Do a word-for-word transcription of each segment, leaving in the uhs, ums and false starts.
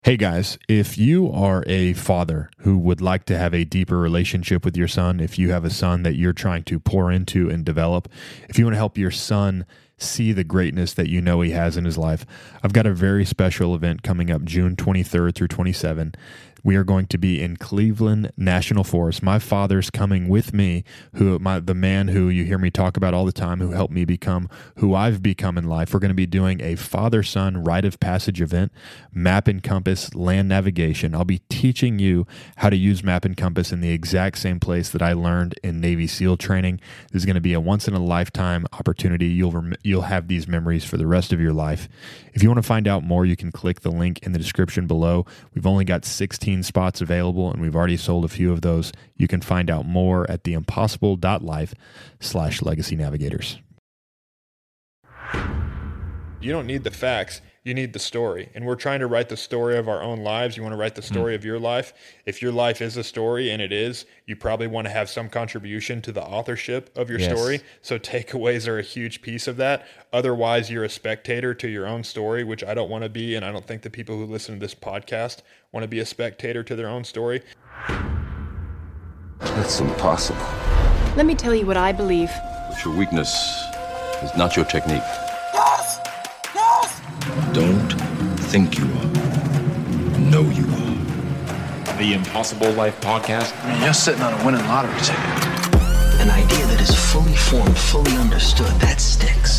Hey guys, if you are a father who would like to have a deeper relationship with your son, if you have a son that you're trying to pour into and develop, if you want to help your son see the greatness that you know he has in his life, I've got a very special event coming up June twenty-third through twenty-seventh. We are going to be in Cleveland National Forest. My father's coming with me, who my the man who you hear me talk about all the time, who helped me become who I've become in life. We're going to be doing a father-son rite of passage event, Map and Compass land navigation. I'll be teaching you how to use Map and Compass in the exact same place that I learned in Navy SEAL training. This is going to be a once-in-a-lifetime opportunity. You'll rem- you'll have these memories for the rest of your life. If you want to find out more, you can click the link in the description below. We've only got sixteen spots available, and we've already sold a few of those. You can find out more at theimpossible.life slash legacy navigators. You don't need the facts. You need the story. And we're trying to write the story of our own lives. You want to write the story mm. of your life. If your life is a story, and it is, you probably want to have some contribution to the authorship of your yes. story. So takeaways are a huge piece of that. Otherwise, you're a spectator to your own story, which I don't want to be. And I don't think the people who listen to this podcast want to be a spectator to their own story. That's impossible. Let me tell you what I believe. But your weakness is not your technique. Yes! Yes! Don't think you are. Know you are. The Impossible Life Podcast. I mean, you're sitting on a winning lottery ticket. An idea that is fully formed, fully understood, that sticks.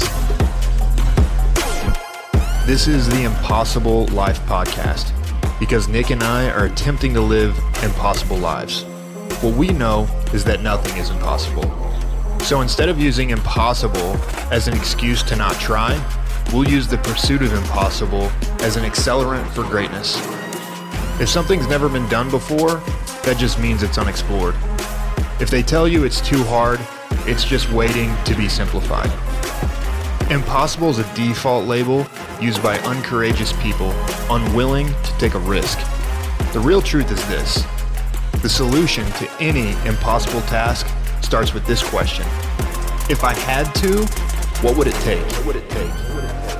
This is the Impossible Life Podcast because Nick and I are attempting to live impossible lives. What we know is that nothing is impossible. So instead of using impossible as an excuse to not try, we'll use the pursuit of impossible as an accelerant for greatness. If something's never been done before, that just means it's unexplored. If they tell you it's too hard, it's just waiting to be simplified. Impossible is a default label used by uncourageous people, unwilling to take a risk. The real truth is this. The solution to any impossible task starts with this question. If I had to, what would it take? What would it take? What would it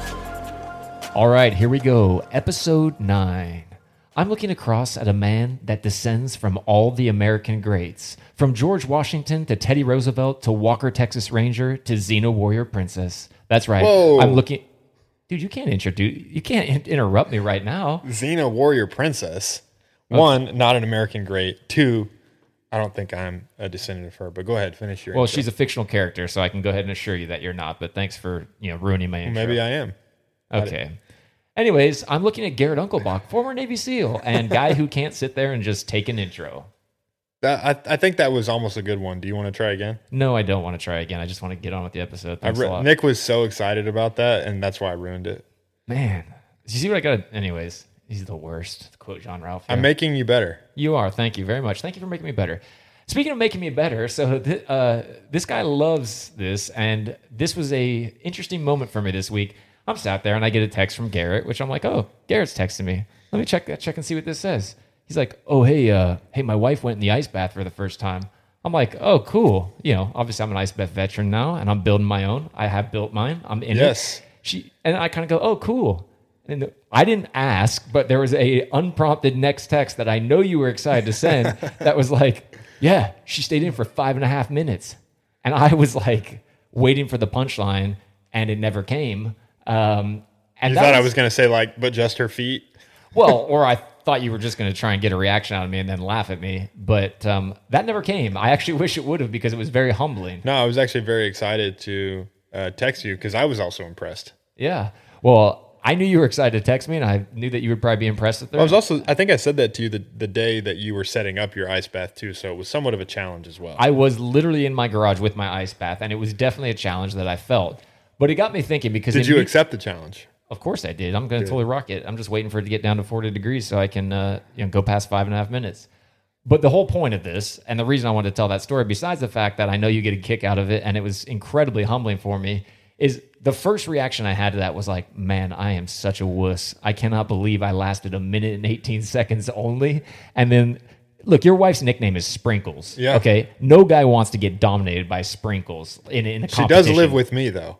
take? All right, here we go. Episode nine. I'm looking across at a man that descends from all the American greats, from George Washington to Teddy Roosevelt to Walker Texas Ranger to Xena Warrior Princess. That's right. Whoa. I'm looking... Dude, you can't introduce... You can't in- interrupt me right now. Xena Warrior Princess. One, okay. Not an American great. Two, I don't think I'm a descendant of her, but go ahead, finish your Well, intro. She's a fictional character, so I can go ahead and assure you that you're not, but thanks for, you know, ruining my intro. Well, maybe I am. Okay. Anyways, I'm looking at Garrett Unkelbach, former Navy SEAL, and guy who can't sit there and just take an intro. That, I, I think that was almost a good one. Do you want to try again? No, I don't want to try again. I just want to get on with the episode. Thanks I re- a lot. Nick was so excited about that, and that's why I ruined it. Man, you see what I got? Anyways, he's the worst. To quote John Ralph here. I'm making you better. You are. Thank you very much. Thank you for making me better. Speaking of making me better, so th- uh, this guy loves this, and this was a interesting moment for me this week. I'm sat there, and I get a text from Garrett, which I'm like, oh, Garrett's texting me. Let me check check and see what this says. He's like, oh, hey, uh, hey, my wife went in the ice bath for the first time. I'm like, oh, cool. You know, obviously I'm an ice bath veteran now, and I'm building my own. I have built mine. I'm in yes. it. She and I kind of go, oh, cool. And I didn't ask, but there was a unprompted next text that I know you were excited to send that was like, yeah, she stayed in for five and a half minutes. And I was like waiting for the punchline, and it never came. Um, and you thought was, I was going to say, like, but just her feet? Well, or I thought you were just going to try and get a reaction out of me and then laugh at me. But um, that never came. I actually wish it would have, because it was very humbling. No, I was actually very excited to uh, text you because I was also impressed. Yeah. Well, I knew you were excited to text me, and I knew that you would probably be impressed with her. I was also, I think I said that to you the, the day that you were setting up your ice bath too, so it was somewhat of a challenge as well. I was literally in my garage with my ice bath, and it was definitely a challenge that I felt. But it got me thinking because... Did you me- accept the challenge? Of course I did. I'm going to totally rock it. I'm just waiting for it to get down to forty degrees so I can uh, you know, go past five and a half minutes. But the whole point of this, and the reason I wanted to tell that story, besides the fact that I know you get a kick out of it, and it was incredibly humbling for me, is the first reaction I had to that was like, man, I am such a wuss. I cannot believe I lasted a minute and eighteen seconds only. And then, look, your wife's nickname is Sprinkles. Yeah. Okay? No guy wants to get dominated by Sprinkles in, in a competition. She does live with me, though.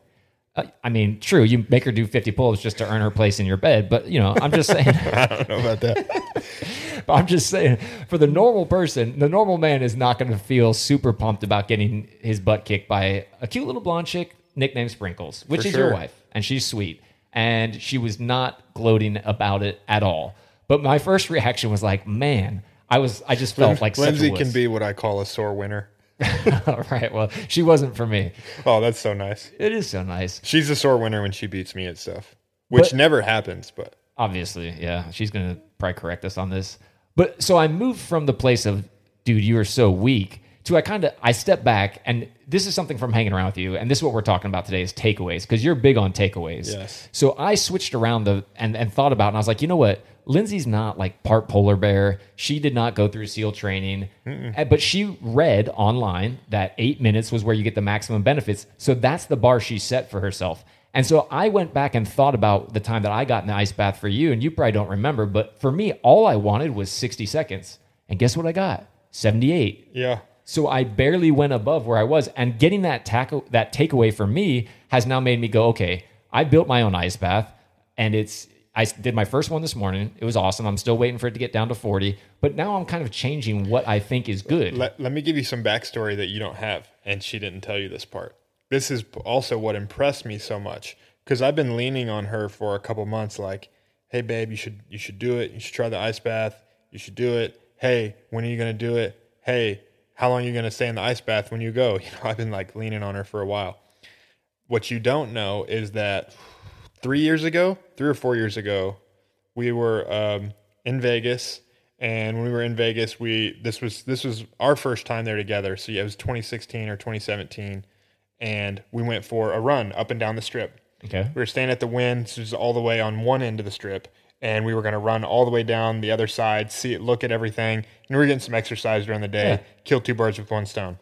Uh, I mean, true, you make her do fifty pull-ups just to earn her place in your bed, but, you know, I'm just saying. I don't know about that. But I'm just saying, for the normal person, the normal man is not going to feel super pumped about getting his butt kicked by a cute little blonde chick nicknamed Sprinkles, which For is sure. your wife, and she's sweet. And she was not gloating about it at all. But my first reaction was like, man, I was, I just felt like Lindsay such a wuss. can be what I call a sore winner. All right, well, she wasn't for me. Oh, that's so nice. It is so nice. She's a sore winner when she beats me at stuff, which But- never happens, but Obviously, yeah. She's going to probably correct us on this. But so I moved from the place of, dude, you are so weak, to I kind of, I step back, and this is something from hanging around with you, and this is what we're talking about today is takeaways, because you're big on takeaways. Yes. So I switched around the and, and thought about it, and I was like, you know what? Lindsay's not like part polar bear. She did not go through SEAL training, Uh, but she read online that eight minutes was where you get the maximum benefits. So that's the bar she set for herself. And so I went back and thought about the time that I got in the ice bath for you, and you probably don't remember, but for me, all I wanted was sixty seconds. And guess what I got? seventy-eight. yeah. So I barely went above where I was. And getting that taco, that takeaway for me has now made me go, okay, I built my own ice bath, and it's I did my first one this morning. It was awesome. I'm still waiting for it to get down to forty, but now I'm kind of changing what I think is good. Let, let me give you some backstory that you don't have, and she didn't tell you this part. This is also what impressed me so much, because I've been leaning on her for a couple months, like, hey, babe, you should you should do it. You should try the ice bath. You should do it. Hey, when are you going to do it? Hey, how long are you going to stay in the ice bath when you go? You know, I've been like leaning on her for a while. What you don't know is that three years ago, three or four years ago, we were um, in Vegas. And when we were in Vegas, we this was this was our first time there together. So yeah, it was twenty sixteen or twenty seventeen. And we went for a run up and down the strip. Okay. We were staying at the Wynn, which is all the way on one end of the strip, and we were going to run all the way down the other side, see it, look at everything, and we were getting some exercise during the day, Yeah. kill two birds with one stone.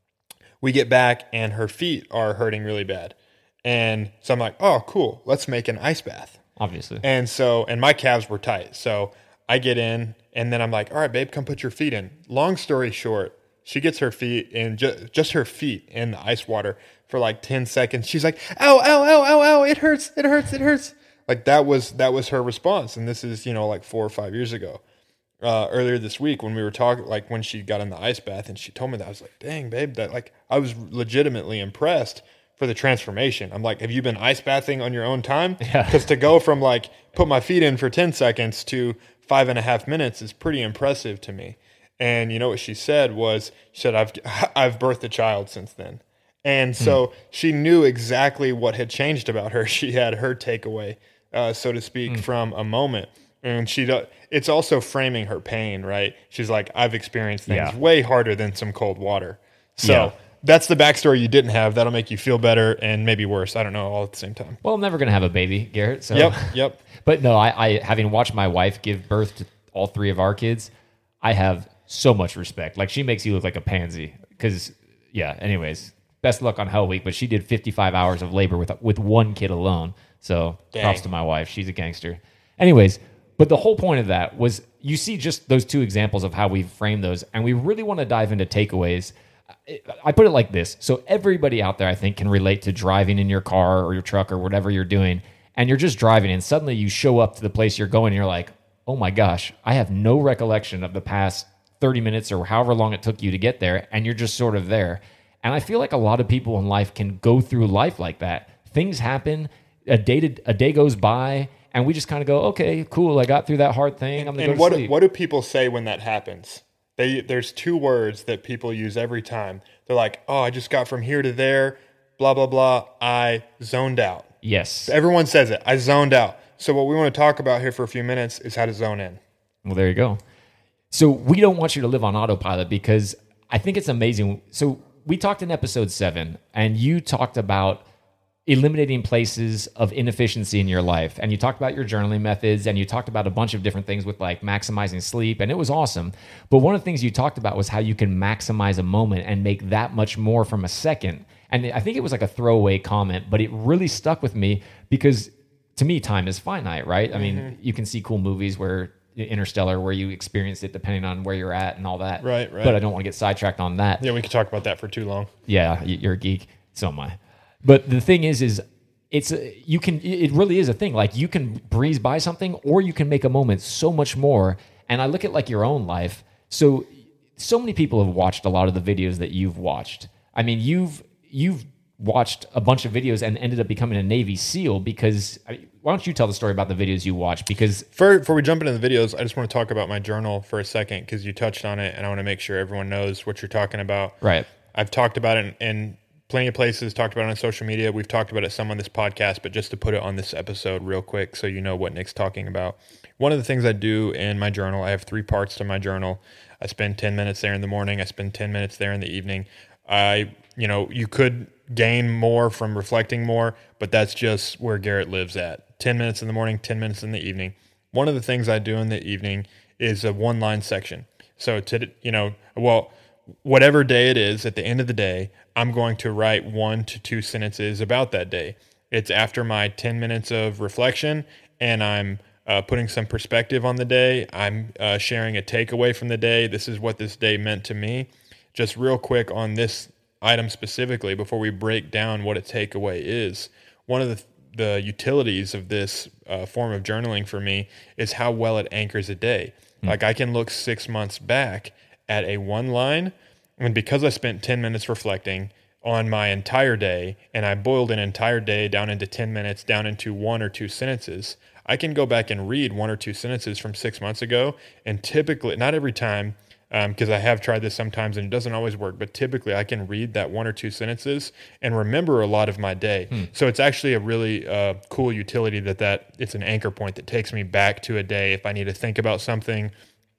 We get back, and her feet are hurting really bad. And so I'm like, oh, cool, let's make an ice bath. Obviously. And so, and my calves were tight. So I get in, and then I'm like, all right, babe, come put your feet in. Long story short, she gets her feet in, ju- just her feet in the ice water for like ten seconds. She's like, ow, ow, ow, ow, ow, it hurts, it hurts, it hurts. Like that was, that was her response. And this is, you know, like four or five years ago. Uh, earlier this week when we were talking, like when she got in the ice bath and she told me that, I was like, dang, babe, that like, I was legitimately impressed for the transformation. I'm like, have you been ice bathing on your own time? Yeah. Because to go from like, put my feet in for ten seconds to five and a half minutes is pretty impressive to me. And you know what she said was, she said, I've, I've birthed a child since then. And so mm. she knew exactly what had changed about her. She had her takeaway, uh, so to speak, mm. from a moment. And she, do, it's also framing her pain, right? She's like, I've experienced things Yeah. way harder than some cold water. So Yeah. that's the backstory you didn't have. That'll make you feel better and maybe worse. I don't know, all at the same time. Well, I'm never going to have a baby, Garrett. So. Yep, yep. But no, I, I, having watched my wife give birth to all three of our kids, I have so much respect. Like, she makes you look like a pansy. Because, yeah, anyways, best luck on Hell Week. But she did fifty-five hours of labor with with one kid alone. So Dang. props to my wife. She's a gangster. Anyways, but the whole point of that was you see just those two examples of how we frame those. And we really want to dive into takeaways. I put it like this. So everybody out there, I think, can relate to driving in your car or your truck or whatever you're doing. And you're just driving and suddenly you show up to the place you're going and you're like, oh my gosh, I have no recollection of the past thirty minutes or however long it took you to get there. And you're just sort of there. And I feel like a lot of people in life can go through life like that. Things happen, a day, to, a day goes by, and we just kind of go, okay, cool, I got through that hard thing. I'm going to go And to what, sleep. what do people say when that happens? They, there's two words that people use every time. They're like, oh, I just got from here to there, blah, blah, blah. I zoned out. Yes. Everyone says it. I zoned out. So what we want to talk about here for a few minutes is how to zone in. Well, there you go. So we don't want you to live on autopilot because I think it's amazing. So we talked in episode seven, and you talked about eliminating places of inefficiency in your life. And you talked about your journaling methods, and you talked about a bunch of different things with like maximizing sleep, and it was awesome. But one of the things you talked about was how you can maximize a moment and make that much more from a second. And I think it was like a throwaway comment, but it really stuck with me because to me, time is finite, right? I mean, mm-hmm. you can see cool movies where Interstellar, where you experience it depending on where you're at and all that. Right, right. But I don't want to get sidetracked on that. Yeah, we could talk about that for too long. Yeah, you're a geek. So am I. But the thing is, is it's a, you can it really is a thing. Like you can breeze by something, or you can make a moment so much more. And I look at like your own life. So so many people have watched a lot of the videos that you've watched. I mean, you've you've watched a bunch of videos and ended up becoming a Navy SEAL because. I, Why don't you tell the story about the videos you watch? Because before, before we jump into the videos, I just want to talk about my journal for a second because you touched on it, and I want to make sure everyone knows what you're talking about. Right. I've talked about it in, in plenty of places, talked about it on social media. We've talked about it some on this podcast, but just to put it on this episode real quick so you know what Nick's talking about. One of the things I do in my journal, I have three parts to my journal. I spend ten minutes there in the morning. I spend ten minutes there in the evening. I, you know, you could gain more from reflecting more, but that's just where Garrett lives at. ten minutes in the morning, ten minutes in the evening. One of the things I do in the evening is a one-line section. So, to you know, well, whatever day it is, at the end of the day, I'm going to write one to two sentences about that day. It's after my ten minutes of reflection, and I'm uh, putting some perspective on the day. I'm uh, sharing a takeaway from the day. This is what this day meant to me. Just real quick on this item specifically, before we break down what a takeaway is, one of the the utilities of this uh, form of journaling for me is how well it anchors a day. Mm. Like I can look six months back at a one line, and because I spent ten minutes reflecting on my entire day, and I boiled an entire day down into ten minutes, down into one or two sentences, I can go back and read one or two sentences from six months ago, and typically, not every time, because um, I have tried this sometimes and it doesn't always work, but typically I can read that one or two sentences and remember a lot of my day. Hmm. So it's actually a really uh, cool utility that, that it's an anchor point that takes me back to a day if I need to think about something.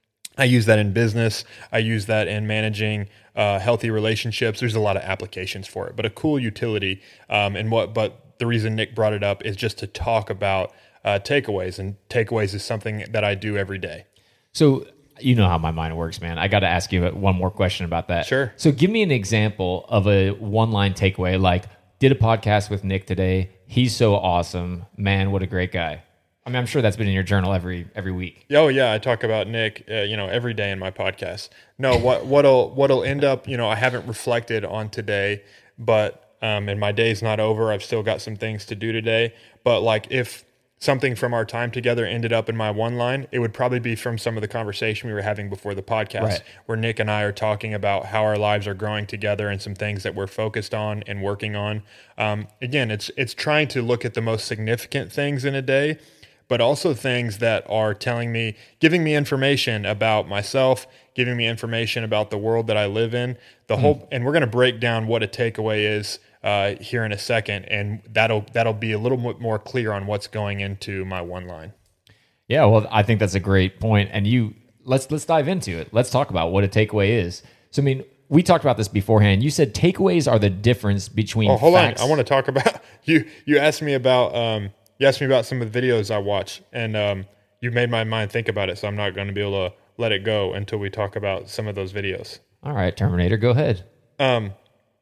I use that in business. I use that in managing uh, healthy relationships. There's a lot of applications for it, but a cool utility. Um, and what? But the reason Nick brought it up is just to talk about uh, takeaways, and takeaways is something that I do every day. So you know how my mind works, man. I got to ask you one more question about that. Sure. So give me an example of a one-line takeaway, like, did a podcast with Nick today. He's so awesome. Man, what a great guy. I mean, I'm sure that's been in your journal every every week. Oh, yeah. I talk about Nick, uh, you know, every day in my podcast. No, what, what'll, what'll end up, you know, I haven't reflected on today, but, um, and my day's not over. I've still got some things to do today. But, like, if something from our time together ended up in my one line, it would probably be from some of the conversation we were having before the podcast, right, where Nick and I are talking about how our lives are growing together and some things that we're focused on and working on. Um, again, it's it's trying to look at the most significant things in a day, but also things that are telling me, giving me information about myself, giving me information about the world that I live in. The mm. whole, and we're going to break down what a takeaway is uh, here in a second, and that'll that'll be a little bit more clear on what's going into my one line. Yeah, well, I think that's a great point, and you let's let's dive into it. Let's talk about what a takeaway is. So, I mean, we talked about this beforehand. You said takeaways are the difference between. Oh, hold facts. on, I want to talk about you. You asked me about um, you asked me about some of the videos I watch, and um, you made my mind think about it. So I'm not going to be able to let it go until we talk about some of those videos. All right, Terminator, go ahead. Um.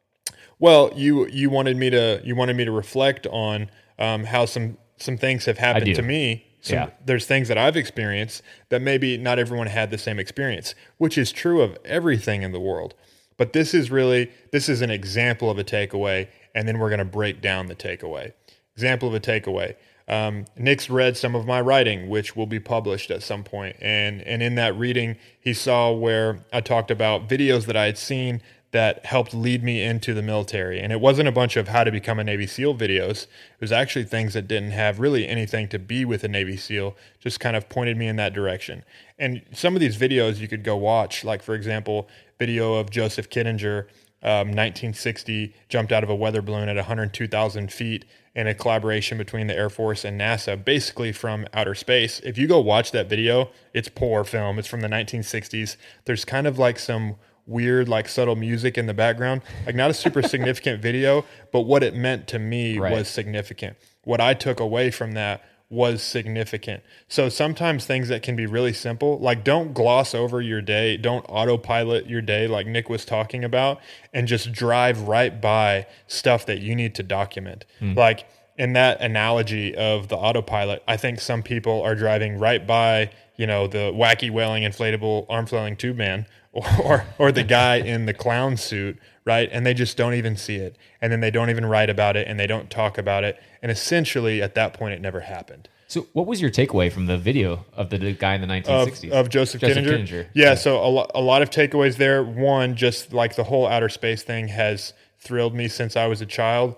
Well, you you wanted me to you wanted me to reflect on um, how some some things have happened to me. Some, yeah. There's things that I've experienced that maybe not everyone had the same experience, which is true of everything in the world. But this is really this is an example of a takeaway, and then we're going to break down the takeaway. Example of a takeaway. Um, Nick's read some of my writing, which will be published at some point, and and in that reading, he saw where I talked about videos that I had seen that helped lead me into the military. And it wasn't a bunch of how to become a Navy SEAL videos. It was actually things that didn't have really anything to be with a Navy SEAL, just kind of pointed me in that direction. And some of these videos you could go watch, like, for example, video of Joseph Kittinger, um, nineteen sixty, jumped out of a weather balloon at one hundred two thousand feet in a collaboration between the Air Force and NASA, basically from outer space. If you go watch that video, it's poor film. It's from the nineteen sixties. There's kind of like some weird, like, subtle music in the background, like not a super significant video, but what it meant to me right. was significant. What I took away from that was significant. So sometimes things that can be really simple, like, don't gloss over your day, don't autopilot your day like Nick was talking about, and just drive right by stuff that you need to document. Mm. Like, in that analogy of the autopilot, I think some people are driving right by, you know, the wacky wailing inflatable arm flailing tube man or or the guy in the clown suit, right? And they just don't even see it. And then they don't even write about it and they don't talk about it. And essentially at that point it never happened. So what was your takeaway from the video of the, the guy in the nineteen sixties? Of, of Joseph, Joseph Kittinger? Kittinger. Yeah, Yeah. so a, lo- a lot of takeaways there. One, just like the whole outer space thing has thrilled me since I was a child.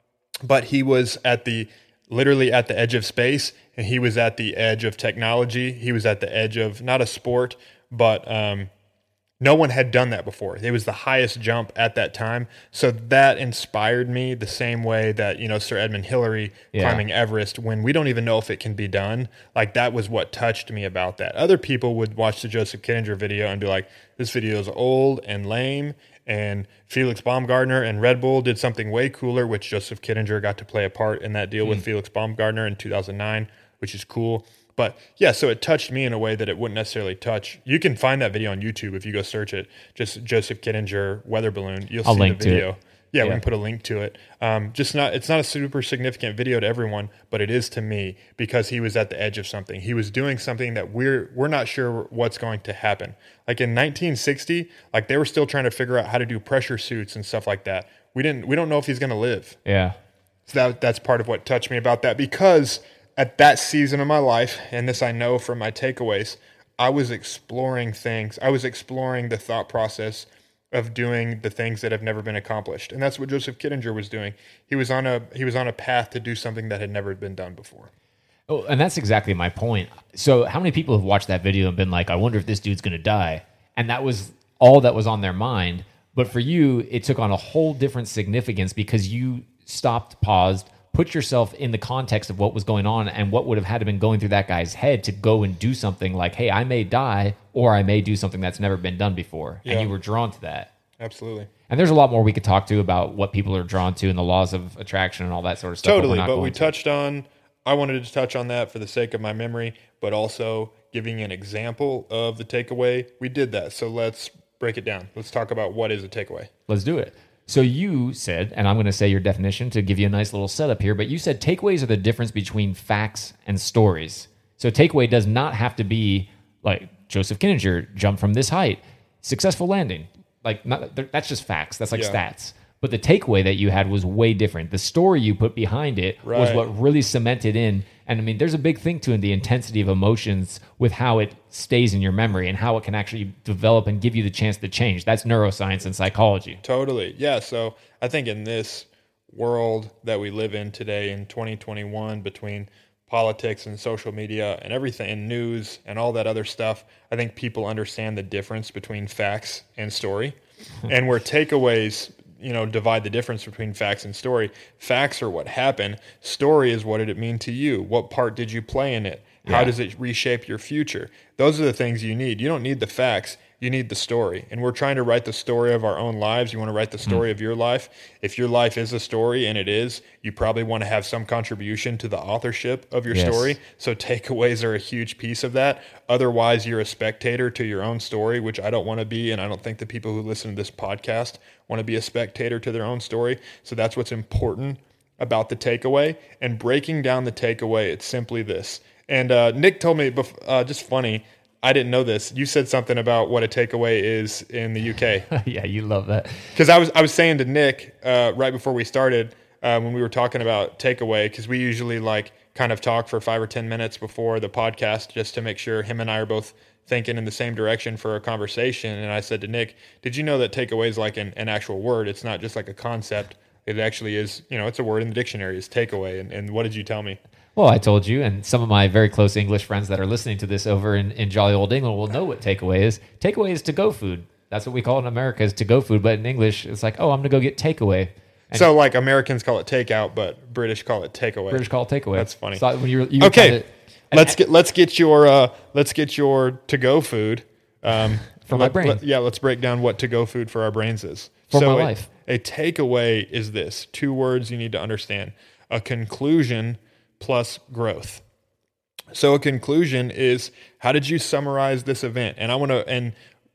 But he was at the, literally at the edge of space, and he was at the edge of technology. He was at the edge of, not a sport, but um, no one had done that before. It was the highest jump at that time. So that inspired me the same way that, you know, Sir Edmund Hillary Yeah. climbing Everest, when we don't even know if it can be done. Like, that was what touched me about that. Other people would watch the Joseph Kittinger video and be like, this video is old and lame, and Felix Baumgartner and Red Bull did something way cooler, which Joseph Kittinger got to play a part in that deal mm. with Felix Baumgartner in two thousand nine, which is cool. But yeah, so it touched me in a way that it wouldn't necessarily touch. You can find that video on YouTube if you go search it. Just Joseph Kittinger weather balloon. You'll I'll see link the to video. it. Yeah, Yeah. we can put a link to it. Um, just not. It's not a super significant video to everyone, but it is to me because he was at the edge of something. He was doing something that we're we're not sure what's going to happen. Like in nineteen sixty, like they were still trying to figure out how to do pressure suits and stuff like that. We didn't. We don't know if he's going to live. Yeah. So that that's part of what touched me about that, because at that season of my life, and this I know from my takeaways, I was exploring things. I was exploring the thought process of doing the things that have never been accomplished. And that's what Joseph Kittinger was doing. He was on a he was on a path to do something that had never been done before. Oh, and that's exactly my point. So how many people have watched that video and been like, I wonder if this dude's going to die? And that was all that was on their mind. But for you, it took on a whole different significance because you stopped, paused, put yourself in the context of what was going on and what would have had to been going through that guy's head to go and do something like, hey, I may die or I may do something that's never been done before. Yeah. And you were drawn to that. Absolutely. And there's a lot more we could talk to about what people are drawn to and the laws of attraction and all that sort of stuff. Totally, but, but, we're not we going to. touched on, I wanted to touch on that for the sake of my memory, but also giving an example of the takeaway. We did that, so let's break it down. Let's talk about what is a takeaway. Let's do it. So you said, and I'm going to say your definition to give you a nice little setup here, but you said takeaways are the difference between facts and stories. So takeaway does not have to be like Joseph Kittinger jumped from this height, successful landing. Like not, that's just facts. That's like Yeah. stats. But the takeaway that you had was way different. The story you put behind it was Right. what really cemented in. And I mean, there's a big thing to in the intensity of emotions with how it stays in your memory and how it can actually develop and give you the chance to change. That's neuroscience and psychology. Totally. Yeah. So I think in this world that we live in today in twenty twenty-one, between politics and social media and everything and news and all that other stuff, I think people understand the difference between facts and story. And where takeaways, you know, divide the difference between facts and story. Facts are what happened. Story is what did it mean to you? What part did you play in it? How Yeah. does it reshape your future? Those are the things you need. You don't need the facts. You need the story. And we're trying to write the story of our own lives. You want to write the story mm. of your life. If your life is a story, and it is, you probably want to have some contribution to the authorship of your Yes. story. So takeaways are a huge piece of that. Otherwise, you're a spectator to your own story, which I don't want to be. And I don't think the people who listen to this podcast want to be a spectator to their own story. So that's what's important about the takeaway. And breaking down the takeaway, it's simply this. And uh, Nick told me, bef- uh, just funny, I didn't know this. You said something about what a takeaway is in the U K. Yeah, you love that. Because I was I was saying to Nick uh, right before we started uh, when we were talking about takeaway, because we usually like kind of talk for five or ten minutes before the podcast just to make sure him and I are both thinking in the same direction for a conversation. And I said to Nick, "Did you know that takeaway is like an, an actual word? It's not just like a concept. It actually is. You know, it's a word in the dictionary. Is takeaway." And, and what did you tell me? Well, I told you, and some of my very close English friends that are listening to this over in, in jolly old England will know what takeaway is. Takeaway is to-go food. That's what we call it in America, is to-go food. But in English, it's like, oh, I'm going to go get takeaway. And So like Americans call it takeout, but British call it takeaway. British call it takeaway. That's funny. So when you were, you were Okay, trying to- and- let's get let's get your uh, let's get your to-go food um, For my brain. let- yeah, let's break down what to-go food for our brains is. For so my a- life. A takeaway is this: two words you need to understand: a conclusion plus growth. So a conclusion is, how did you summarize this event? And I want to, and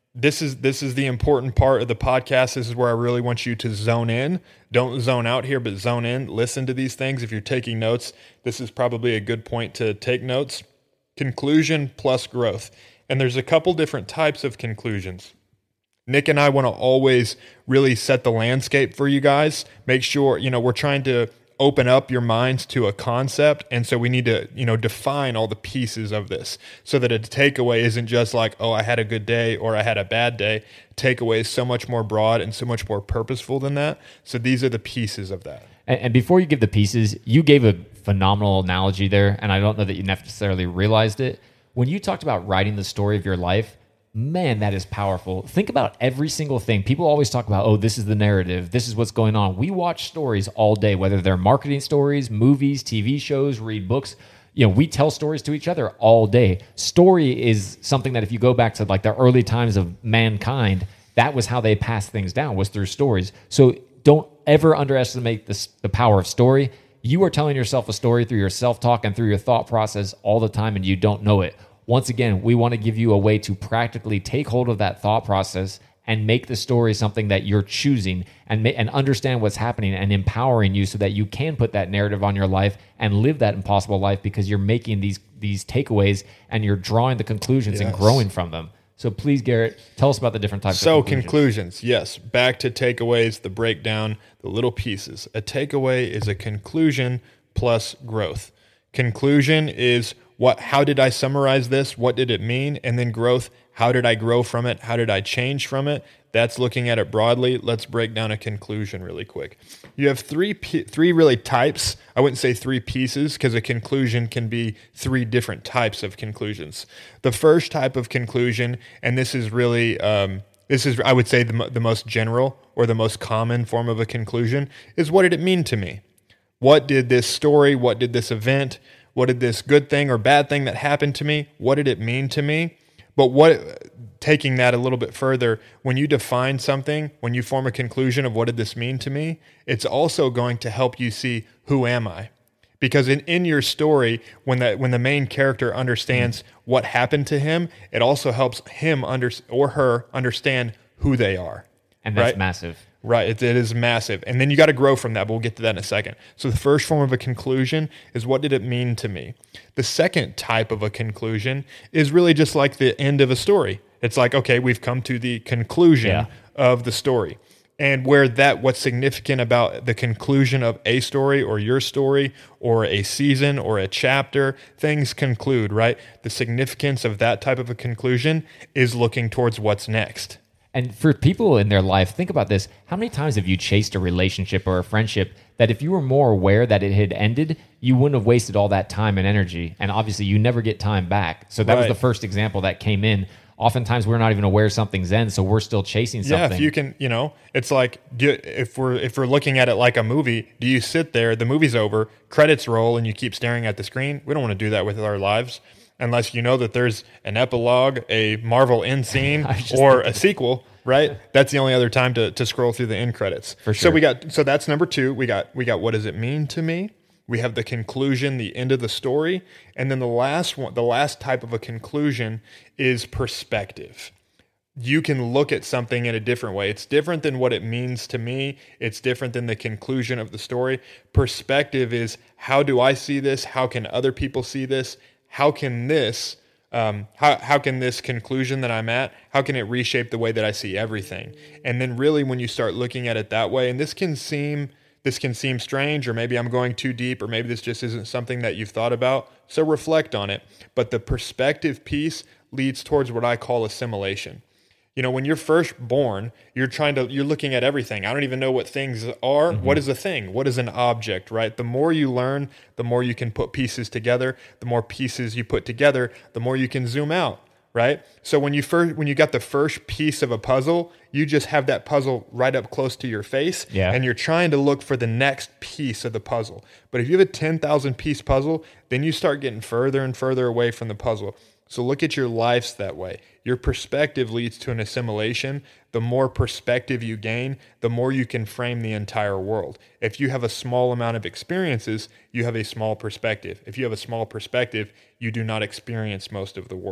this is this is the important part of the podcast. This is where I really want you to zone in. Don't zone out here, but zone in. Listen to these things. If you're taking notes, this is probably a good point to take notes. Conclusion plus growth. And there's a couple different types of conclusions. Nick and I want to always really set the landscape for you guys. Make sure, you know, we're trying to open up your minds to a concept. And so we need to, you know, define all the pieces of this so that a takeaway isn't just like, oh, I had a good day or I had a bad day. Takeaway is so much more broad and so much more purposeful than that. So these are the pieces of that. And, and before you give the pieces, you gave a phenomenal analogy there. And I don't know that you necessarily realized it. When you talked about writing the story of your life, man, that is powerful. Think about every single thing. People always talk about, oh, this is the narrative. This is what's going on. We watch stories all day, whether they're marketing stories, movies, T V shows, read books. You know, we tell stories to each other all day. Story is something that if you go back to like the early times of mankind, that was how they passed things down, was through stories. So don't ever underestimate this, the power of story. You are telling yourself a story through your self-talk and through your thought process all the time, and you don't know it. Once again, we want to give you a way to practically take hold of that thought process and make the story something that you're choosing and ma- and understand what's happening and empowering you so that you can put that narrative on your life and live that impossible life because you're making these these takeaways and you're drawing the conclusions Yes. and growing from them. So please, Garrett, tell us about the different types So of conclusions. conclusions, yes. Back to takeaways, the breakdown, the little pieces. A takeaway is a conclusion plus growth. Conclusion is what? How did I summarize this? What did it mean? And then growth, how did I grow from it? How did I change from it? That's looking at it broadly. Let's break down a conclusion really quick. You have three three really types. I wouldn't say three pieces because a conclusion can be three different types of conclusions. The first type of conclusion, and this is really, um, this is I would say the, the most general or the most common form of a conclusion, is what did it mean to me? What did this story, what did this event, what did this good thing or bad thing that happened to me, what did it mean to me? But what, taking that a little bit further, when you define something, when you form a conclusion of what did this mean to me, it's also going to help you see who am I? Because in, in your story, when the, when the main character understands what happened to him, it also helps him under, or her understand who they are. And that's right? massive. Right, it, it is massive. And then you got to grow from that, but we'll get to that in a second. So the first form of a conclusion is what did it mean to me? The second type of a conclusion is really just like the end of a story. It's like, okay, we've come to the conclusion Yeah. of the story. And where that, what's significant about the conclusion of a story or your story or a season or a chapter, things conclude, right? The significance of that type of a conclusion is looking towards what's next. And for people in their life, think about this. How many times have you chased a relationship or a friendship that if you were more aware that it had ended, you wouldn't have wasted all that time and energy? And obviously, you never get time back. So that Right. was the first example that came in. Oftentimes, we're not even aware something's end, so we're still chasing something. Yeah, if you can, you know, it's like do, if we're if we're looking at it like a movie, do you sit there, the movie's over, credits roll, and you keep staring at the screen? We don't want to do that with our lives. Unless you know that there's an epilogue, a Marvel end scene, or a sequel, right? That's the only other time to, to scroll through the end credits. For sure. So we got so that's number two. We got we got what does it mean to me? We have the conclusion, the end of the story, and then the last one, the last type of a conclusion is perspective. You can look at something in a different way. It's different than what it means to me. It's different than the conclusion of the story. Perspective is how do I see this? How can other people see this? How can this, um, how, how can this conclusion that I'm at, how can it reshape the way that I see everything? And then really when you start looking at it that way, and this can seem, this can seem strange, or maybe I'm going too deep, or maybe this just isn't something that you've thought about, so reflect on it. But the perspective piece leads towards what I call assimilation. You know, when you're first born, you're trying to, you're looking at everything. I don't even know what things are. Mm-hmm. What is a thing? What is an object, right? The more you learn, the more you can put pieces together. The more pieces you put together, the more you can zoom out, right? So when you first, when you got the first piece of a puzzle, you just have that puzzle right up close to your face, yeah. and you're trying to look for the next piece of the puzzle. But if you have a ten thousand piece puzzle, then you start getting further and further away from the puzzle. So look at your lives that way. Your perspective leads to an assimilation. The more perspective you gain, the more you can frame the entire world. If you have a small amount of experiences, you have a small perspective. If you have a small perspective, you do not experience most of the world.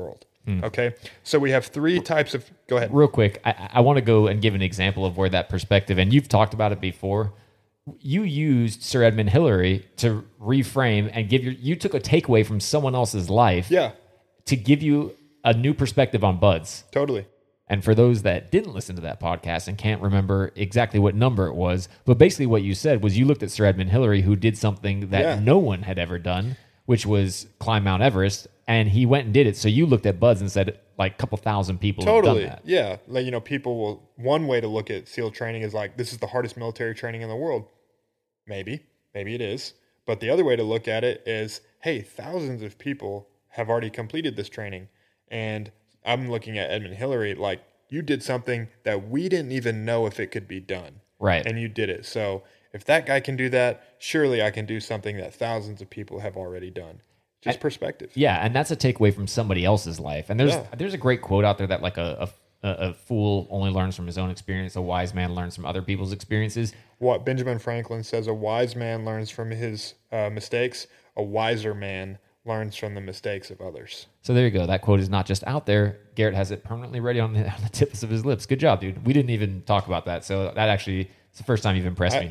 Okay. So we have three types of, go ahead. Real quick, I, I want to go and give an example of where that perspective, and you've talked about it before. You used Sir Edmund Hillary to reframe and give your, you took a takeaway from someone else's life Yeah, to give you a new perspective on buds. totally. And for those that didn't listen to that podcast and can't remember exactly what number it was, but basically what you said was you looked at Sir Edmund Hillary, who did something that Yeah. no one had ever done, which was climb Mount Everest, and he went and did it. So you looked at buds and said, like, a couple thousand people Totally. have done that. Yeah. Like, you know, people will, one way to look at SEAL training is like, this is the hardest military training in the world. Maybe, maybe it is. But the other way to look at it is, hey, thousands of people have already completed this training. And I'm looking at Edmund Hillary, like, you did something that we didn't even know if it could be done. Right. And you did it. So if that guy can do that, surely I can do something that thousands of people have already done. Just perspective. Yeah, and that's a takeaway from somebody else's life. And there's Yeah. there's a great quote out there that like a, a a fool only learns from his own experience, a wise man learns from other people's experiences. What Benjamin Franklin says, a wise man learns from his uh, mistakes. A wiser man learns from the mistakes of others. So there you go. That quote is not just out there. Garrett has it permanently ready on the, on the tips of his lips. Good job, dude. We didn't even talk about that. So that actually, it's the first time you've impressed I- me.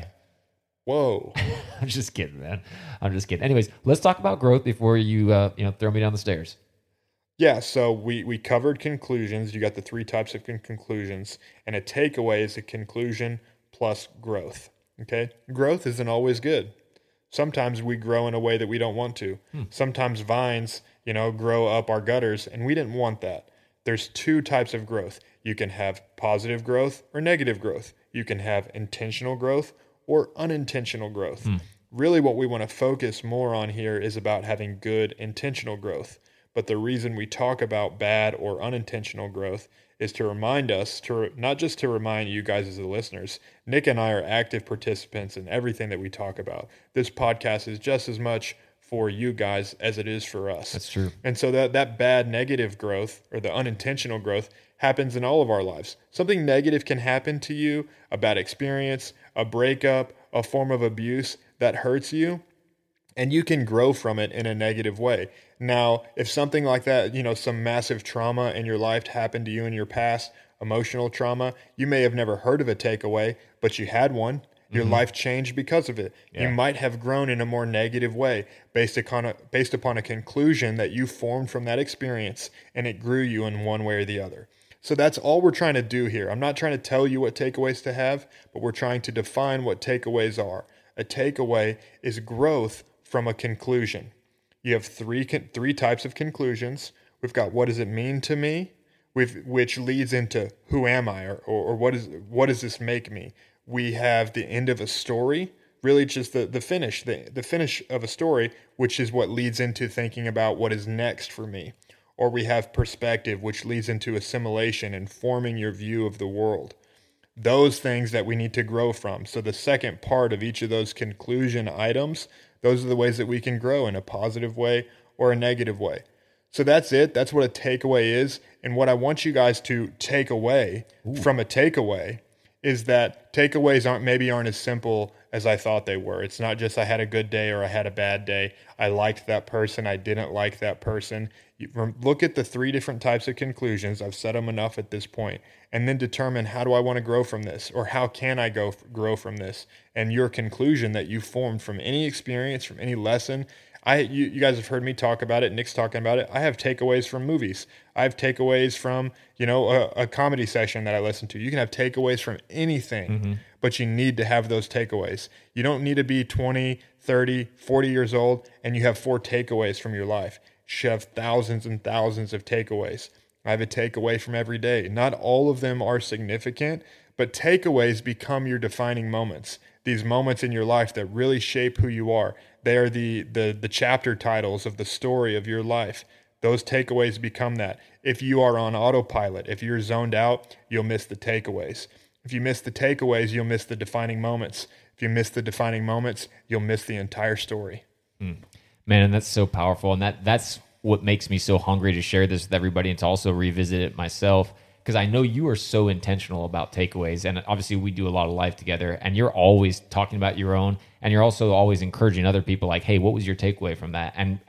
Whoa. I'm just kidding, man. I'm just kidding. Anyways, let's talk about growth before you, uh, you know, throw me down the stairs. Yeah, so we, we covered conclusions. You got the three types of con- conclusions, and a takeaway is a conclusion plus growth. Okay? Growth isn't always good. Sometimes we grow in a way that we don't want to. Hmm. Sometimes vines, you know, grow up our gutters, and we didn't want that. There's two types of growth. You can have positive growth or negative growth. You can have intentional growth or unintentional growth. Hmm. Really what we want to focus more on here is about having good intentional growth. But the reason we talk about bad or unintentional growth is to remind us, to not just to remind you guys as the listeners. Nick and I are active participants in everything that we talk about. This podcast is just as much for you guys as it is for us. That's true. And so that, that bad negative growth or the unintentional growth happens in all of our lives. Something negative can happen to you, a bad experience, a breakup, a form of abuse that hurts you, and you can grow from it in a negative way. Now, if something like that, you know, some massive trauma in your life happened to you in your past, emotional trauma, you may have never heard of a takeaway, but you had one. Your mm-hmm. life changed because of it. Yeah. You might have grown in a more negative way based upon a, based upon a conclusion that you formed from that experience, and it grew you in one way or the other. So that's all we're trying to do here. I'm not trying to tell you what takeaways to have, but we're trying to define what takeaways are. A takeaway is growth from a conclusion. You have three three types of conclusions. We've got what does it mean to me, We've, which leads into who am I, or, or, or what is what does this make me? We have the end of a story, really just the, the finish, the, the finish of a story, which is what leads into thinking about what is next for me. Or we have perspective, which leads into assimilation and forming your view of the world. Those things that we need to grow from. So the second part of each of those conclusion items, those are the ways that we can grow in a positive way or a negative way. So that's it. That's what a takeaway is. And what I want you guys to take away Ooh. from a takeaway is that takeaways aren't maybe aren't as simple as I thought they were. It's not just I had a good day or I had a bad day. I liked that person. I didn't like that person. You look at the three different types of conclusions. I've said them enough at this point. And then determine, how do I want to grow from this? Or how can I go grow from this? And your conclusion that you formed from any experience, from any lesson. I you, you guys have heard me talk about it. Nick's talking about it. I have takeaways from movies. I have takeaways from, you know, a, a comedy session that I listen to. You can have takeaways from anything, mm-hmm. but you need to have those takeaways. You don't need to be twenty, thirty, forty years old and you have four takeaways from your life. You should have thousands and thousands of takeaways. I have a takeaway from every day. Not all of them are significant, but takeaways become your defining moments. These moments in your life that really shape who you are. They are the, the, the chapter titles of the story of your life. Those takeaways become that. If you are on autopilot, if you're zoned out, you'll miss the takeaways. If you miss the takeaways, you'll miss the defining moments. If you miss the defining moments, you'll miss the entire story. Mm. Man, and that's so powerful. And that that's what makes me so hungry to share this with everybody and to also revisit it myself. Because I know you are so intentional about takeaways, and obviously we do a lot of life together, and you're always talking about your own, and you're also always encouraging other people like, hey, what was your takeaway from that? And and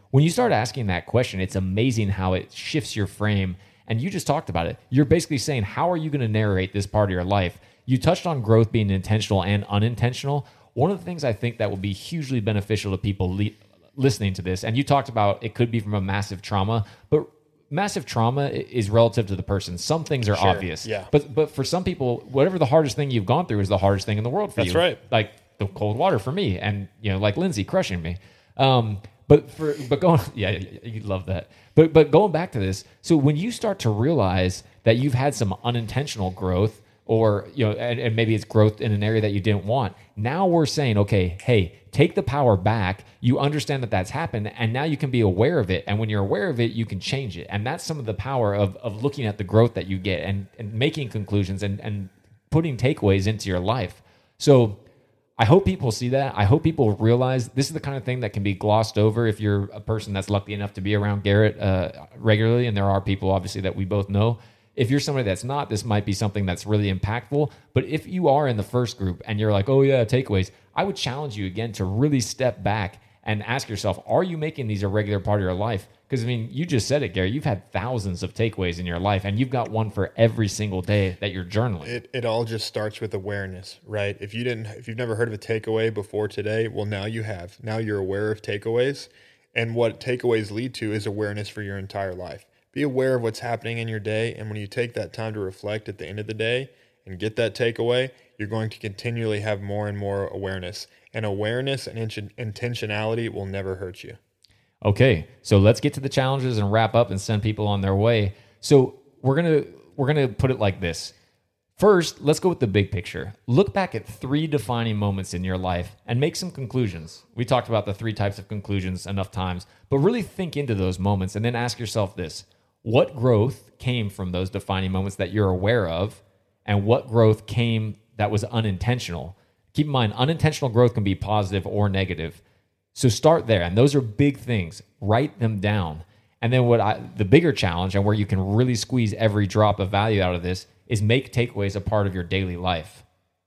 When you start asking that question, it's amazing how it shifts your frame. And you just talked about it. You're basically saying, how are you going to narrate this part of your life? You touched on growth being intentional and unintentional. One of the things I think that will be hugely beneficial to people le- listening to this, and you talked about it could be from a massive trauma, but massive trauma is relative to the person. Some things are Sure, obvious. yeah. But but for some people, whatever the hardest thing you've gone through is the hardest thing in the world for That's you. right. Like the cold water for me, and you know, like Lindsay crushing me. Um, but for but going, yeah, you love that. But but going back to this, so when you start to realize that you've had some unintentional growth, or you know, and, and maybe it's growth in an area that you didn't want. Now we're saying, okay, hey, take the power back. You understand that that's happened, and now you can be aware of it. And when you're aware of it, you can change it. And that's some of the power of of looking at the growth that you get and, and making conclusions and, and putting takeaways into your life. So I hope people see that. I hope people realize this is the kind of thing that can be glossed over if you're a person that's lucky enough to be around Garrett uh, regularly. And there are people, obviously, that we both know. If you're somebody that's not, this might be something that's really impactful. But if you are in the first group and you're like, oh yeah, takeaways, I would challenge you again to really step back and ask yourself, are you making these a regular part of your life? Because I mean, you just said it, Gary, you've had thousands of takeaways in your life, and you've got one for every single day that you're journaling. It it all just starts with awareness, right? If you didn't, if you've never heard of a takeaway before today, well, now you have. Now you're aware of takeaways, and what takeaways lead to is awareness for your entire life. Be aware of what's happening in your day, and when you take that time to reflect at the end of the day and get that takeaway, you're going to continually have more and more awareness. And awareness and int- intentionality will never hurt you. Okay, so let's get to the challenges and wrap up and send people on their way. So we're gonna we're gonna put it like this. First, let's go with the big picture. Look back at three defining moments in your life and make some conclusions. We talked about the three types of conclusions enough times, but really think into those moments and then ask yourself this. What growth came from those defining moments that you're aware of, and what growth came that was unintentional? Keep in mind, unintentional growth can be positive or negative. So start there, and those are big things. Write them down. And then what I, the bigger challenge, and where you can really squeeze every drop of value out of this, is make takeaways a part of your daily life.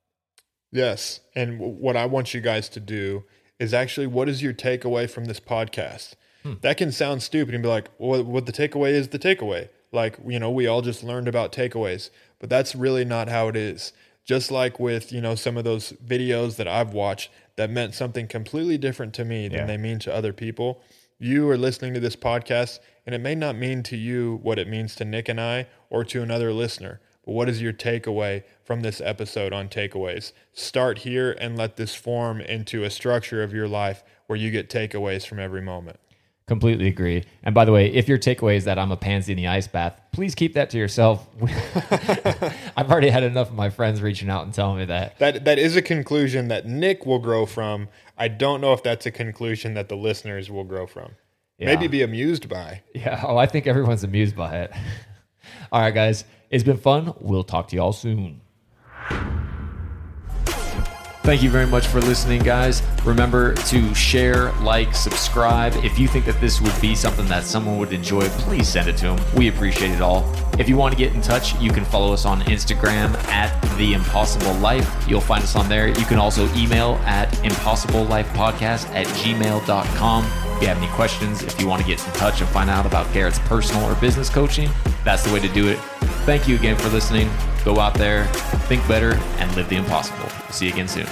Yes, and w- what I want you guys to do is actually, what is your takeaway from this podcast? Hmm. That can sound stupid and be like, well, what the takeaway is the takeaway. Like, you know, we all just learned about takeaways, but that's really not how it is. Just like with, you know, some of those videos that I've watched that meant something completely different to me than Yeah. they mean to other people. You are listening to this podcast, and it may not mean to you what it means to Nick and I or to another listener. But what is your takeaway from this episode on takeaways? Start here and let this form into a structure of your life where you get takeaways from every moment. Completely agree. And by the way, if your takeaway is that I'm a pansy in the ice bath, please keep that to yourself. I've already had enough of my friends reaching out and telling me that. That that is a conclusion that Nick will grow from. I don't know if that's a conclusion that the listeners will grow from. Yeah. Maybe be amused by. Yeah. Oh, I think everyone's amused by it. All right, guys. It's been fun. We'll talk to y'all soon. Thank you very much for listening, guys. Remember to share, like, subscribe. If you think that this would be something that someone would enjoy, please send it to them. We appreciate it all. If you want to get in touch, you can follow us on Instagram at The Impossible Life. You'll find us on there. You can also email at impossible life podcast at gmail dot com. If you have any questions, if you want to get in touch and find out about Garrett's personal or business coaching, that's the way to do it. Thank you again for listening. Go out there, think better, and live the impossible. See you again soon.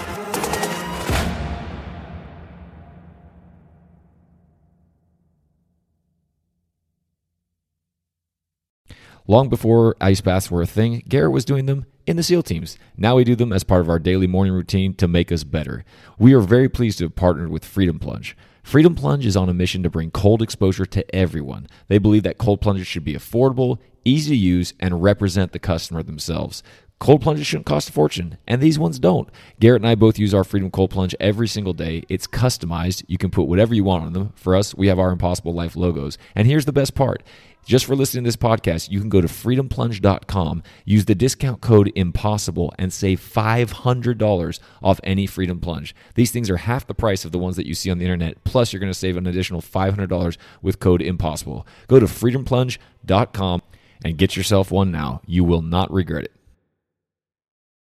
Long before ice baths were a thing, Garrett was doing them in the SEAL teams. Now we do them as part of our daily morning routine to make us better. We are very pleased to have partnered with Freedom Plunge. Freedom Plunge is on a mission to bring cold exposure to everyone. They believe that cold plunges should be affordable, easy to use, and represent the customer themselves. Cold plunges shouldn't cost a fortune, and these ones don't. Garrett and I both use our Freedom Cold Plunge every single day. It's customized. You can put whatever you want on them. For us, we have our Impossible Life logos. And here's the best part. Just for listening to this podcast, you can go to freedom plunge dot com, use the discount code IMPOSSIBLE, and save five hundred dollars off any Freedom Plunge. These things are half the price of the ones that you see on the internet, plus you're going to save an additional five hundred dollars with code IMPOSSIBLE. Go to freedom plunge dot com and get yourself one now. You will not regret it.